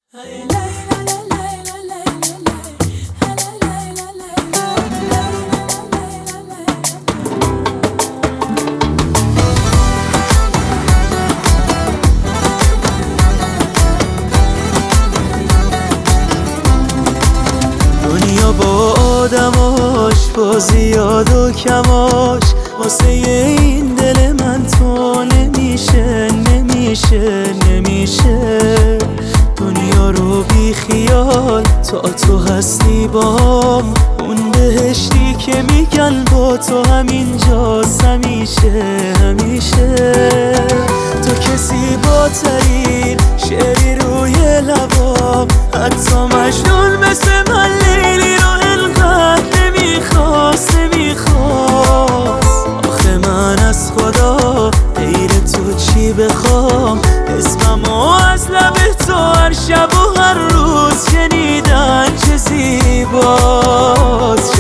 دنیا با آدماش، با زیاد و کماش، واسه این دل من تو نمیشه. دنیا رو بی خیال تو هستی بام، اون بهشتی که میگن با تو همینجاست همیشه. تو که زیباترین شعری روی لبام، حتی مجنون مثل من لیلی رو انقدر نمیخواست. آخه من از خدا غیر تو چی بخوام؟ اسممو از لب تو هر شب و هر روز شنیدن چه زیباست.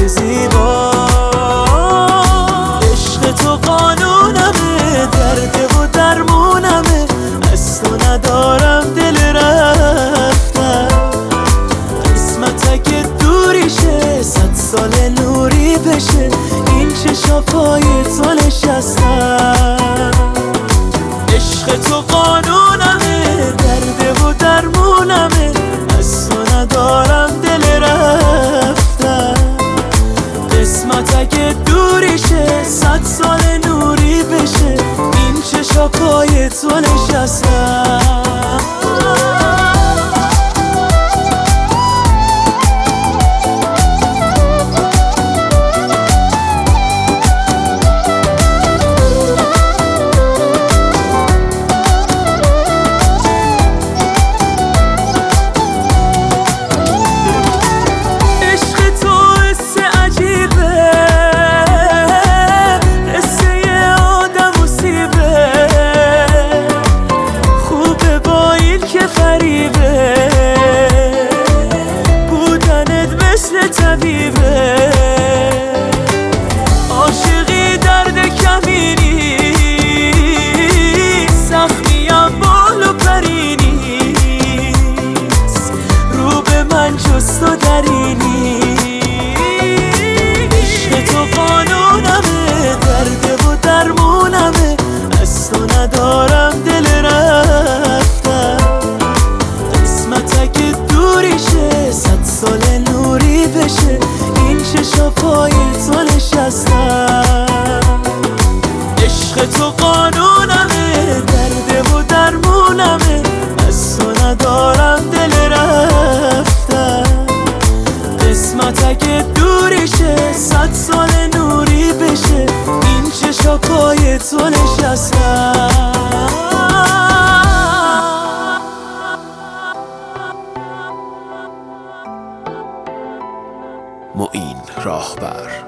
عشق تو قانونمه، درد و درمونمه، از تو ندارم دل رفتن. قسمت اگه دوریشه، 100 سال نوری بشه، این چشا پای تو نشستن. عشق تو قانونمه، درد و درمونمه، از تو ندارم دل رفتن. قسمت اگه دوریشه، 100 سال نوری بشه، این چشا پای تو نشستن. طبیبه عاشقی درد کمینی، سختیم بال و پرینیست، رو به من جز تو درینی. عشق تو قانونمه، درد و درمونمه، از تو ندارم دل رفتن. قسمت اگه دوریشه، 100 سال نوری بشه، این چشا پای تو نشستن. عشق تو قانونمه، درد و درمونمه، از تو ندارم دل رفتن. قسمت اگه دوریشه، 100 سال نوری بشه، این چشا پای تو نشستن. معین راهبر